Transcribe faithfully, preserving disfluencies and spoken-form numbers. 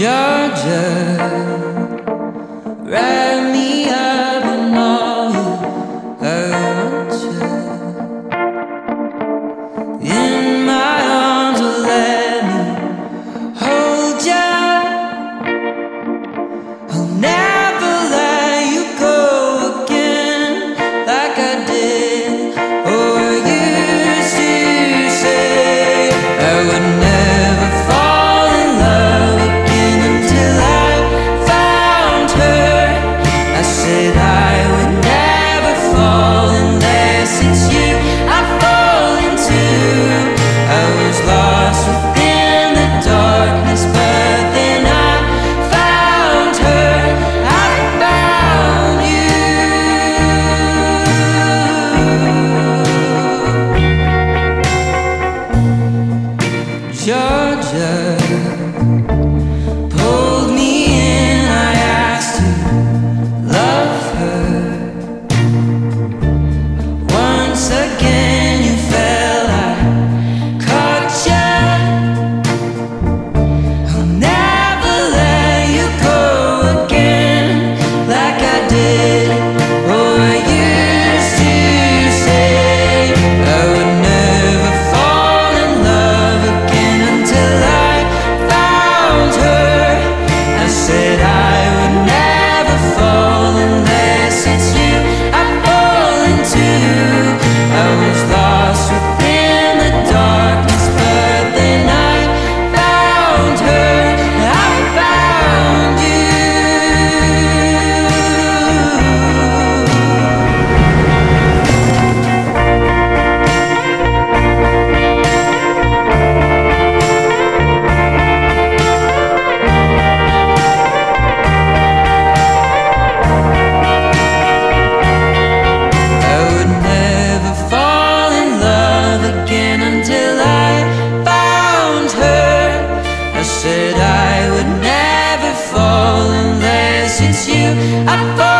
Georgia, wrap me up in all I want you. In my arms, oh, let me hold you. I'll never let you go again like I did. Oh, I used to say I would never fall in love again until I found her. I said I would never fall unless it's you I fall into. I was lost within the darkness, but then I found her. I found you. Georgia pulled me in, I asked to love her. Once again you fell, I caught ya. I'll never let you go again like I did. Oh, I used to say I would never fall in love again until I found her. I said I would never fall unless it's you I fall into. I was lost within the darkness, but then I found her. I found you. I would never fall in love again until I found her. I said I would never fall unless it's you I fall